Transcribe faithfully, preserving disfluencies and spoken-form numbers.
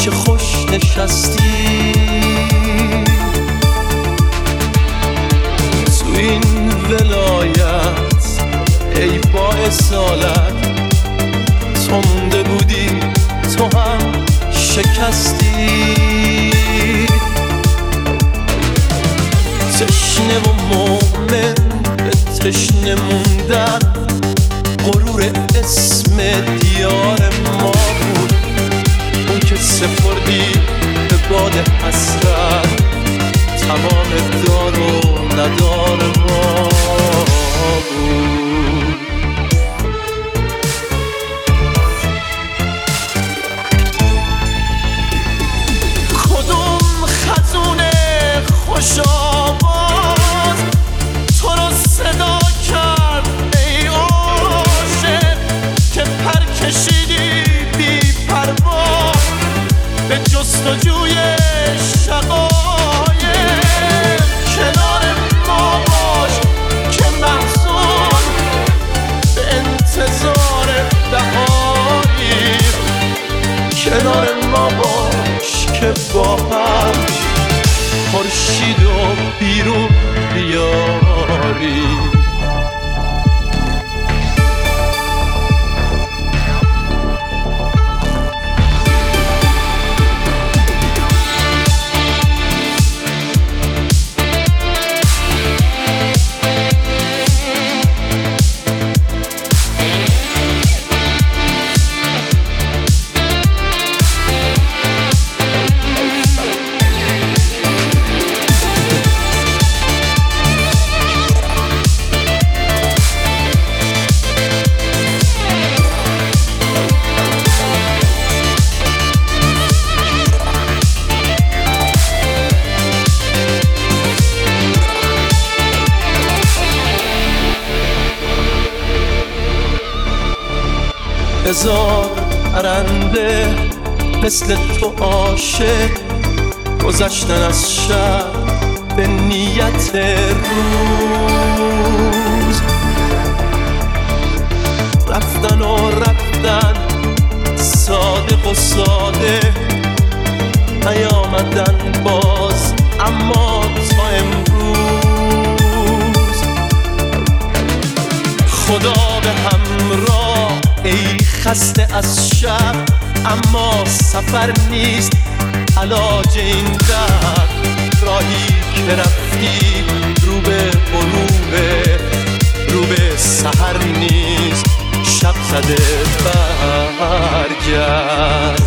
چه خوش نشستی تو این ولایت، ای با اصالت تو مونده بودی تو هم شکستی. تشنه و مومن به تشنه موندن، غرور اسم دیار ما بود. اون که سپردی به باد حسرت، تمام دار و ندار ما بود. کدوم خزونه خوش آواز تو رو صدا کرد ای عاشق، که پر کشیدی بی پروا به جستجوی شقایق. کنار ما باش که محزون به انتظار بهاری، کنار ما باش که با هم خورشید و بیرون بیاری. هزار پرنده مثل تو عاشق گذشتن از شب به نیت روز، رفتن و رفتن صادق و ساده، نیامدن باز اما تا امروز. خدا به همراه ای خسته از شب، اما سفر نیست علاج این درد. راهی که رفتی رو به غروبه، رو به سحر نیست شب زده برگرد.